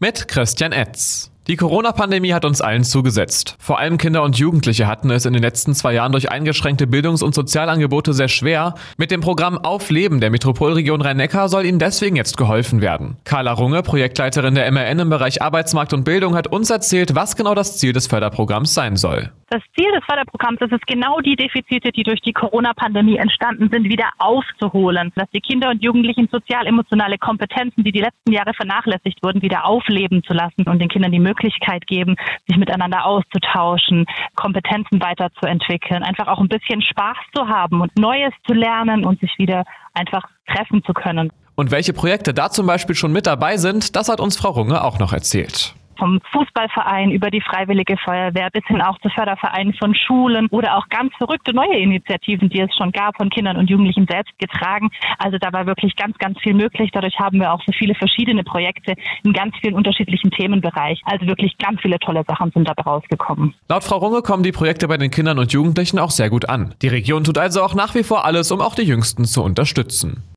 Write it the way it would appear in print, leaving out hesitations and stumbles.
Mit Christian Etz. Die Corona-Pandemie hat uns allen zugesetzt. Vor allem Kinder und Jugendliche hatten es in den letzten 2 Jahren durch eingeschränkte Bildungs- und Sozialangebote sehr schwer. Mit dem Programm Auf Leben der Metropolregion Rhein-Neckar soll ihnen deswegen jetzt geholfen werden. Carla Runge, Projektleiterin der MRN im Bereich Arbeitsmarkt und Bildung, hat uns erzählt, was genau das Ziel des Förderprogramms sein soll. Das Ziel des Förderprogramms ist es, genau die Defizite, die durch die Corona-Pandemie entstanden sind, wieder aufzuholen. Dass die Kinder und Jugendlichen sozial-emotionale Kompetenzen, die letzten Jahre vernachlässigt wurden, wieder aufleben zu lassen und den Kindern die Möglichkeit geben, sich miteinander auszutauschen, Kompetenzen weiterzuentwickeln, einfach auch ein bisschen Spaß zu haben und Neues zu lernen und sich wieder einfach treffen zu können. Und welche Projekte da zum Beispiel schon mit dabei sind, das hat uns Frau Runge auch noch erzählt. Vom Fußballverein über die Freiwillige Feuerwehr bis hin auch zu Fördervereinen von Schulen oder auch ganz verrückte neue Initiativen, die es schon gab, von Kindern und Jugendlichen selbst getragen. Also da war wirklich ganz, ganz viel möglich. Dadurch haben wir auch so viele verschiedene Projekte in ganz vielen unterschiedlichen Themenbereichen. Also wirklich ganz viele tolle Sachen sind dabei rausgekommen. Laut Frau Runge kommen die Projekte bei den Kindern und Jugendlichen auch sehr gut an. Die Region tut also auch nach wie vor alles, um auch die Jüngsten zu unterstützen.